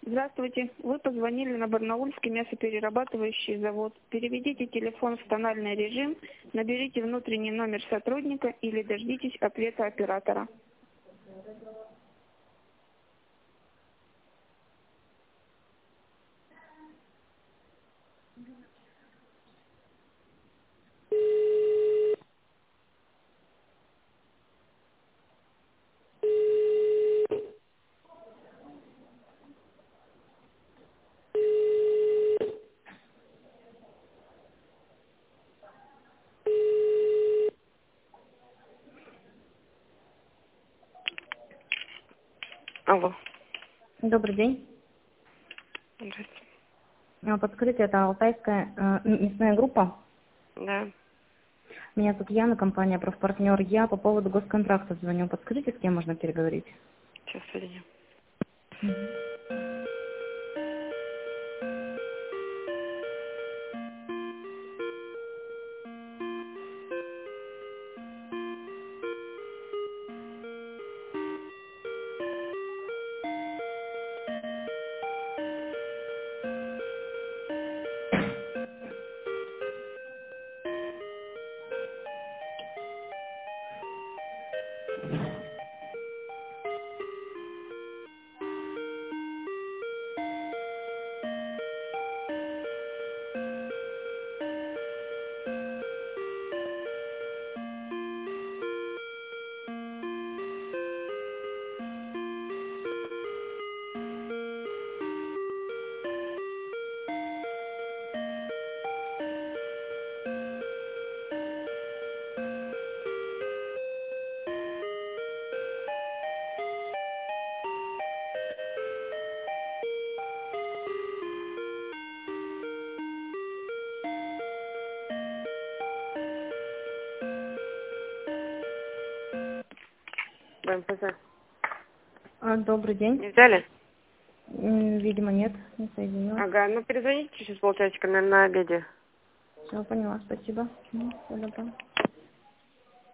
Здравствуйте. Вы позвонили на Барнаульский мясоперерабатывающий завод. Переведите телефон в тональный режим, наберите внутренний номер сотрудника или дождитесь ответа оператора. Алло. Добрый день. Здравствуйте. Подскажите, это Алтайская мясная группа? Да. Меня зовут Яна, компания «Профпартнер». Я по поводу госконтракта звоню. Подскажите, с кем можно переговорить? Сейчас сведения. БМПЗ. Добрый день. Не взяли? Видимо, нет, не соединилась. Ага, ну перезвоните через полчасика, наверное, на обеде. Все, поняла, спасибо. Всё, добро.